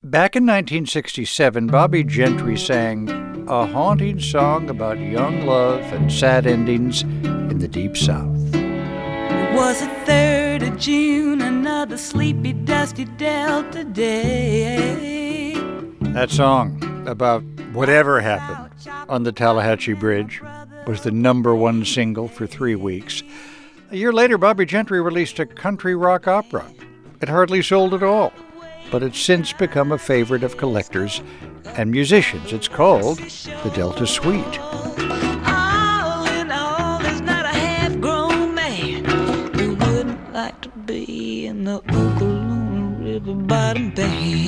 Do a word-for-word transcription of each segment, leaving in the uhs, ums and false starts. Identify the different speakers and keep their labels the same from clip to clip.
Speaker 1: Back in nineteen sixty-seven, Bobbie Gentry sang a haunting song about young love and sad endings in the Deep South.
Speaker 2: It was the third of June, another sleepy, dusty Delta day.
Speaker 1: That song about whatever happened on the Tallahatchie Bridge was the number one single for three weeks. A year later, Bobbie Gentry released a country rock opera. It hardly sold at all, but it's since become a favorite of collectors and musicians. It's called the Delta Suite.
Speaker 2: All in all, there's not a half-grown man who wouldn't like to be in the Oklahoma River Bottom Band.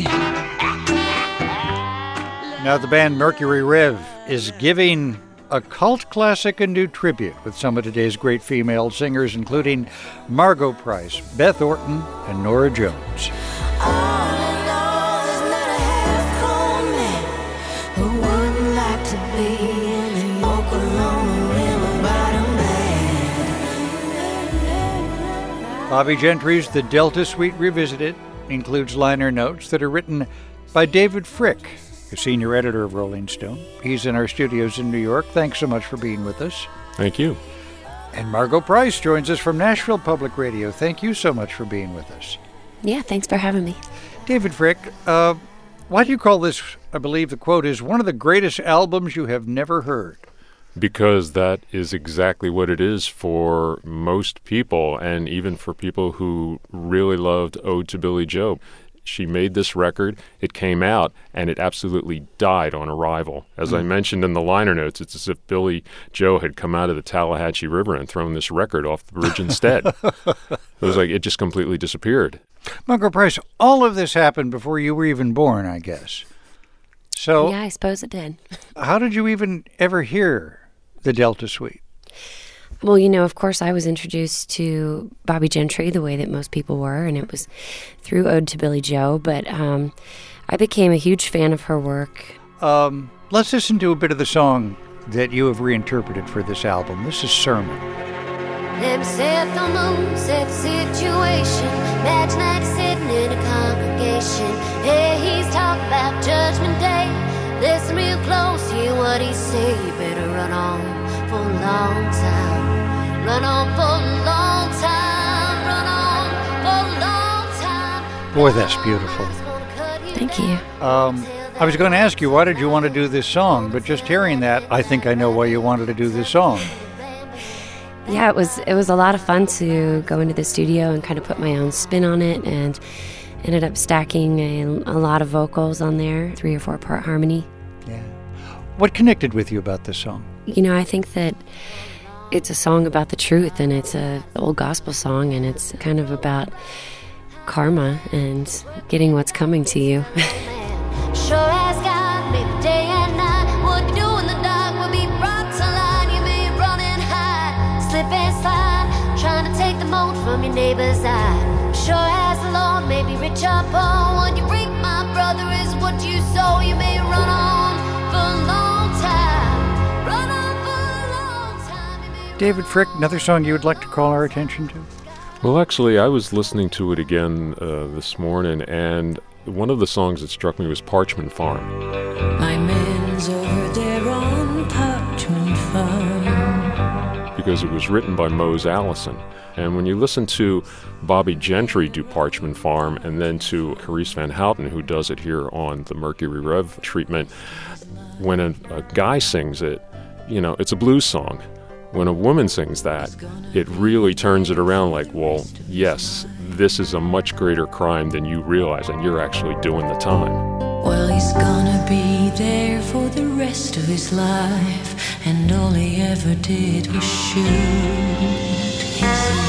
Speaker 1: Now the band Mercury Rev is giving a cult classic a new tribute with some of today's great female singers, including Margo Price, Beth Orton, and Norah Jones. Bobbie Gentry's The Delta Suite Revisited includes liner notes that are written by David Frick, the senior editor of Rolling Stone. He's in our studios in New York. Thanks so much for being with us.
Speaker 3: Thank you.
Speaker 1: And Margo Price joins us from Nashville Public Radio. Thank you so much for being with us.
Speaker 4: Yeah, thanks for having me.
Speaker 1: David Frick, uh, why do you call this, I believe the quote is, one of the greatest albums you have never heard?
Speaker 3: Because that is exactly what it is for most people, and even for people who really loved Ode to Billie Joe. She made this record, it came out, and it absolutely died on arrival. As mm. I mentioned in the liner notes, it's as if Billie Joe had come out of the Tallahatchie River and thrown this record off the bridge instead. It was like it just completely disappeared.
Speaker 1: Margo Price, all of this happened before you were even born, I guess. So
Speaker 4: yeah, I suppose it did.
Speaker 1: How did you even ever hear the Delta Suite?
Speaker 4: Well, you know, of course, I was introduced to Bobbie Gentry the way that most people were, and it was through Ode to Billie Joe, but um, I became a huge fan of her work.
Speaker 1: Um, let's listen to a bit of the song that you have reinterpreted for this album. This is Sermon.
Speaker 5: Let me set the moon, set the situation. Imagine that he's sitting in a congregation. Hey, he's talking about Judgment Day. Listen real close, hear what he say. You better run on for a long time. Run on for a long time. Run on for a long time.
Speaker 1: Boy, that's beautiful.
Speaker 4: Thank you.
Speaker 1: Um, I was going to ask you, why did you want to do this song? But just hearing that, I think I know why you wanted to do this song.
Speaker 4: Yeah, it was it was a lot of fun to go into the studio and kind of put my own spin on it, and ended up stacking a, a lot of vocals on there, three or four part harmony.
Speaker 1: Yeah. What connected with you about this song?
Speaker 4: You know, I think that it's a song about the truth, and it's a old gospel song, and it's kind of about karma and getting what's coming to you.
Speaker 5: Sure as God, maybe day and night. What you do in the dark will be brought to light. You may run and hide, slip and slide, trying to take the mote from your neighbor's eye. Sure as the Lord may be rich or poor, what you reap, my brother, is what you sow. You may run on for a long time, run on for a long time.
Speaker 1: David Frick, another song you would like to call our attention to?
Speaker 3: Well, actually, I was listening to it again uh, this morning, and one of the songs that struck me was Parchman Farm.
Speaker 2: My man's over there on Parchman Farm.
Speaker 3: Because it was written by Mose Allison. And when you listen to Bobbie Gentry do Parchman Farm, and then to Carice Van Houten, who does it here on the Mercury Rev treatment, when a, a guy sings it, you know, it's a blues song. When a woman sings that, it really turns it around like, well, yes, this is a much greater crime than you realize, and you're actually doing the time.
Speaker 2: Well, he's gonna be there for the rest of his life, and all he ever did was shoot his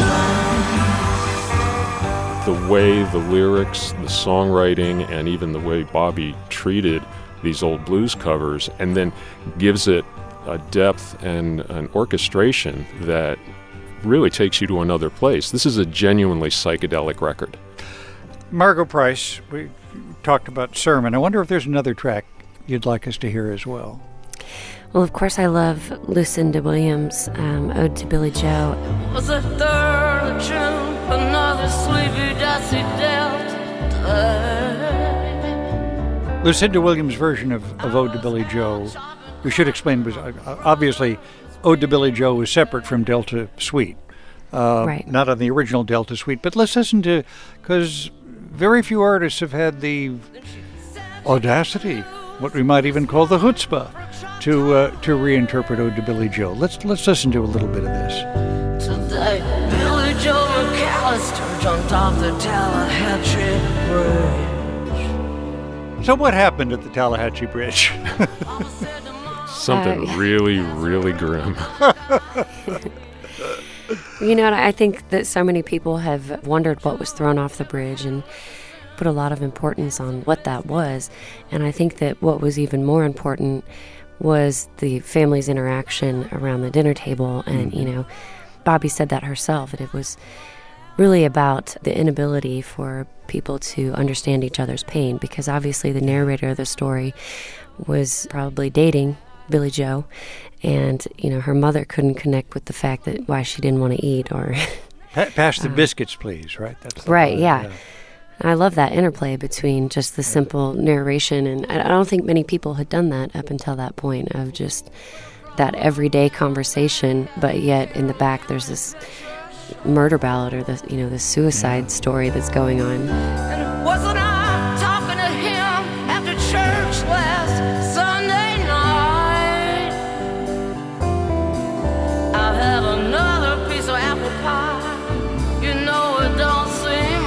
Speaker 2: wife.
Speaker 3: The way the lyrics, the songwriting, and even the way Bobbie treated these old blues covers, and then gives it a depth and an orchestration that really takes you to another place. This is a genuinely psychedelic record.
Speaker 1: Margo Price, we talked about Sermon. I wonder if there's another track you'd like us to hear as well.
Speaker 4: Well, of course, I love Lucinda Williams' um, Ode to Billie Joe.
Speaker 2: Was a third of June, another sleepy, dusty Delta.
Speaker 1: Lucinda Williams' version of, of Ode to Billy Joe, we should explain, was uh, obviously Ode to Billy Joe was separate from Delta Suite. Uh,
Speaker 4: right.
Speaker 1: Not on the original Delta Suite, but let's listen to, because very few artists have had the audacity, what we might even call the chutzpah, to uh, to reinterpret Ode to Billy Joe. Let's let's listen to a little bit of this.
Speaker 2: Today, Billy Joe McAllister jumped off the Tallahatchie Bridge.
Speaker 1: So what happened at the Tallahatchie Bridge?
Speaker 3: Something
Speaker 4: Uh,
Speaker 3: really, really grim.
Speaker 4: You know, I think that so many people have wondered what was thrown off the bridge and put a lot of importance on what that was. And I think that what was even more important was the family's interaction around the dinner table. And, you know, Bobby said that herself, and it was really about the inability for people to understand each other's pain, because obviously the narrator of the story was probably dating Billy Joe, and, you know, her mother couldn't connect with the fact that why she didn't want to eat or...
Speaker 1: Pa- pass the uh, biscuits, please, right? That's the
Speaker 4: right,
Speaker 1: part,
Speaker 4: yeah.
Speaker 1: yeah.
Speaker 4: I love that interplay between just the simple narration, and I don't think many people had done that up until that point, of just that everyday conversation, but yet in the back there's this murder ballad, or the, you know, the suicide yeah. story that's going on.
Speaker 2: And wasn't I talking to him after church last Sunday night? I'll have another piece of apple pie. You know it don't seem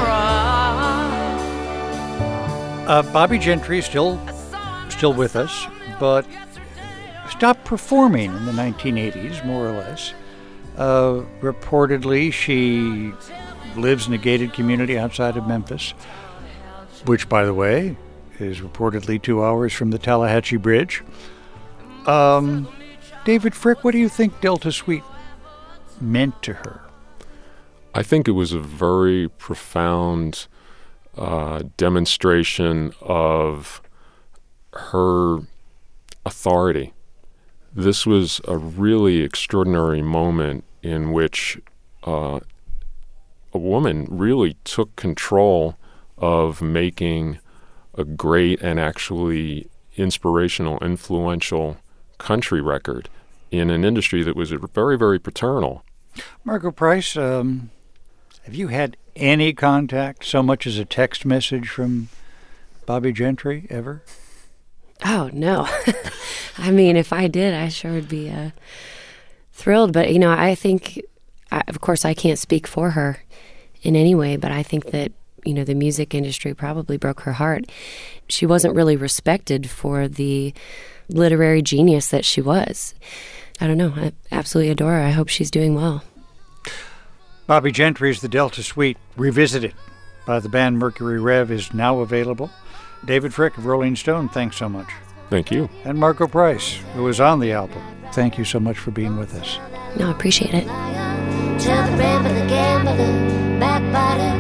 Speaker 2: right.
Speaker 1: Uh, Bobbie Gentry is still, still with us, but stopped performing in the nineteen eighties, more or less. Uh, reportedly, she lives in a gated community outside of Memphis, which, by the way, is reportedly two hours from the Tallahatchie Bridge. Um, David Frick, what do you think Delta Suite meant to her?
Speaker 3: I think it was a very profound uh, demonstration of her authority. This was a really extraordinary moment in which uh, a woman really took control of making a great and actually inspirational, influential country record in an industry that was very, very paternal.
Speaker 1: Margo Price, um, have you had any contact, so much as a text message from Bobbie Gentry ever?
Speaker 4: Oh, no. I mean, if I did, I sure would be uh, thrilled. But, you know, I think, I, of course, I can't speak for her in any way, but I think that, you know, the music industry probably broke her heart. She wasn't really respected for the literary genius that she was. I don't know. I absolutely adore her. I hope she's doing well.
Speaker 1: Bobbie Gentry's The Delta Suite Revisited by the band Mercury Rev is now available. David Frick of Rolling Stone, thanks so much.
Speaker 3: Thank you.
Speaker 1: And Margo Price, who was on the album. Thank you so much for being with us.
Speaker 4: No, I appreciate it.
Speaker 5: Tell the rambler, gambler, backbiter,